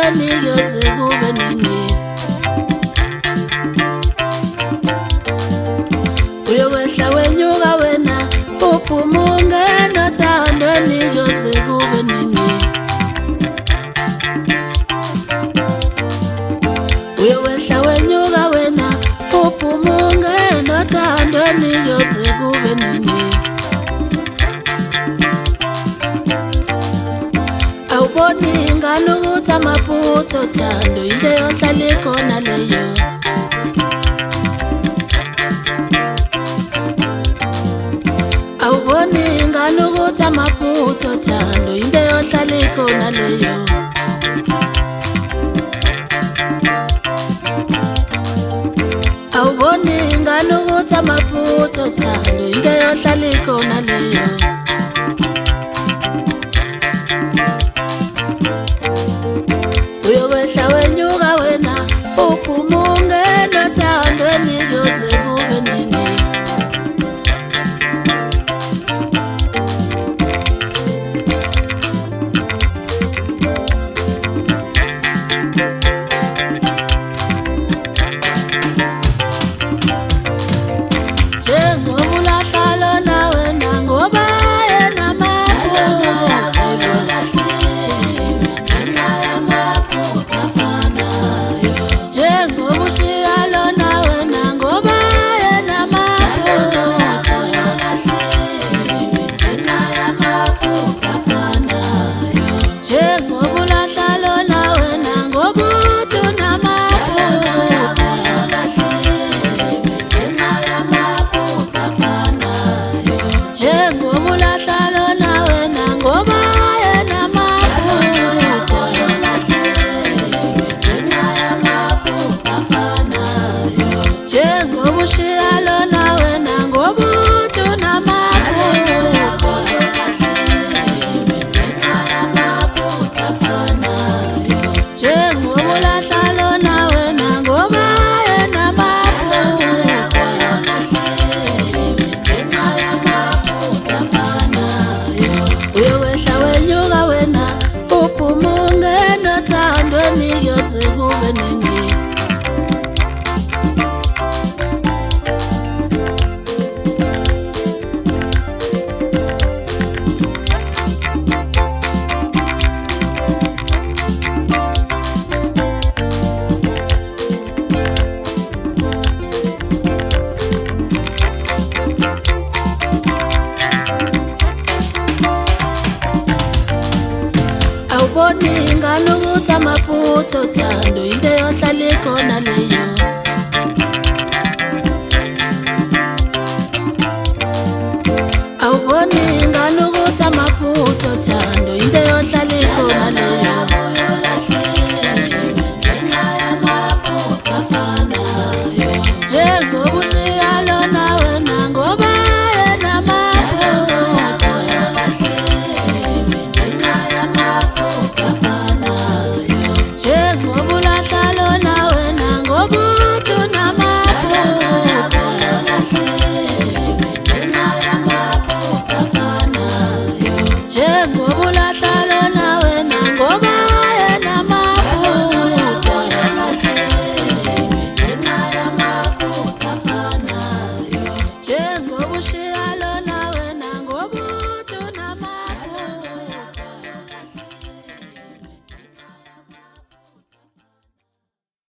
othandweni kuyoze kube nini. Uyokwehla wenyuka wena uphuma ungena othandweni kuyoze kube nini. Uyokwehla wenyuka wena uphuma ungena othandweni kuyoze kube nini. Awuboni ingane ukuthi amaphutha othando into eyohlala ikhona leyo. Awuboni ingane ukuthi amaphutha othando into eyohlala ikhona leyo. Awuboni ingane ukuthi amaphutha othando into eyohlala ikhona leyo. Uyokwehla wenyuka wena uphuma ungena othandweni kuyoze kube nini. Njengoba ulahla lona wena ngoba yena amaphutha njengoba ushiya lona wena ngoba yena amaphutha njengoba ulahla lona wena ngoba uthi unamaphutha njengoba ulahla lona wena ngoba yena amaphutha njengoba ushiya lona wena ngoba uthi unamaphutha njengoba ulahla lona wena ngoba yena amaphutha uyokwehla wenyuka wena uphuma ungena othandweni kuyoze kube nini. Awuboni ingane ukuthi amaphutha othando into eyohlala ikhona leyo.